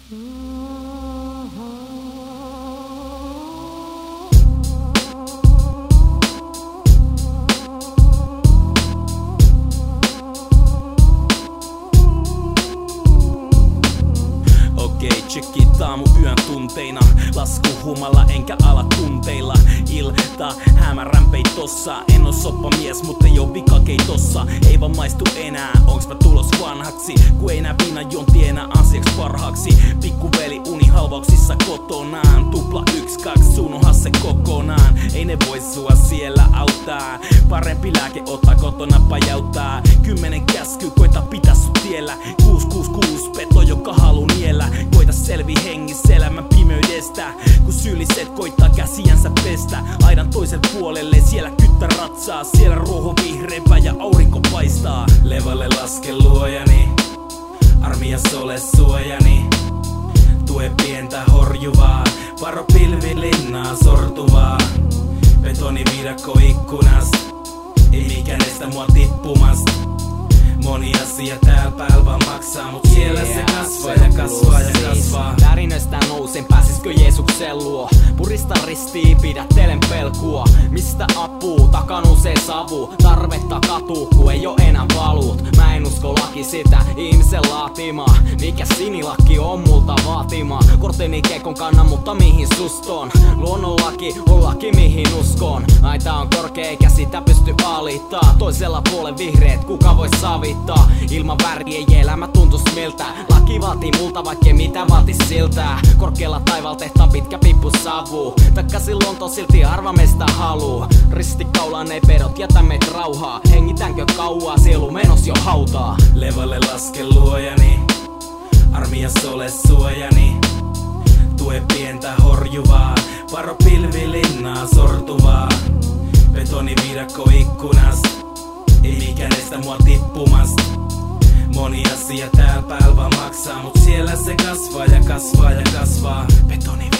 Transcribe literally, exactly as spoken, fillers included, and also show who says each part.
Speaker 1: Tsekit aamu yön tunteina, lasku humalla enkä ala tunteilla. Ilta hämärän peitossa, en oo soppamies mut ei oo vikakeitossa. Ei vaan maistu enää, onks mä tulos vanhaksi, ku ei nää viinan jonti enää asiaks parhaaksi. Pikkuveli unihalvauksissa kotonaan, tupla yks kaks unoha se kokonaan. Ei ne voi sua siellä auttaa, parempi lääke ottaa kotona pajauttaa. Kymmenen käsky koita pitää sut tiellä, kuus kuus kuus peto joka halu niellä. Koita selvi hengissä elämän pimeydestä, kun syylliset koittaa käsiänsä pestä. Aidan toiselle puolelle siellä kyttä ratsaa, siellä ruoho vihreämpää ja aurinko paistaa. Levalle laske luojani, armias ole suojani. Tue pientä horjuvaa, varo pilvilinnaa sortuvaa. Betoniviidakko ikkunasta, ei mikään estä mua tippumasta. Moni asia täällä päällä vaan maksaa, mut siellä yeah, se kasvaa ja kasvaa ja kasvaa.
Speaker 2: Tärinöistä nousen, pääsiskö Jeesuksen luo? Purista ristiin, pidättelen pelkua. Mistä apuu, takanusee savu. Tarvetta katuu, ku ei oo enää paluut. Mä en usko laki sitä, ihmisen laatimaa. Mikä sinilakki on multa vaatimaa? Korteni kekon kannan, mutta mihin suston? Luonnonlaki on laki mihin uskon. Aita on korkea eikä sitä pysty alittaa. Toisella puolen vihreet, kuka voi savittaa? Ilman väriä ei elämä tuntus miltä. Laki vaatii multa vaikkei mitä vaatis siltä. Korkealla taivaalla tehtaan pitkä pippu savu. Takaisin Lontoon silti harva meistä haluu. Ristikaulaan ei pedot jätä meitä rauhaa. Hengitänkö kauaa, sielu menos jo hautaa.
Speaker 1: Levalle laske luojani, armias ole suojani. Tue pientä horjuvaa, varo pilvilinnaa sortuvaa. Betoniviidakko ikkunasta, ei mikään estä mua tippumasta. Moni asia täällä päällä vaan maksaa, mut siellä se kasvaa ja kasvaa ja kasvaa. Betoni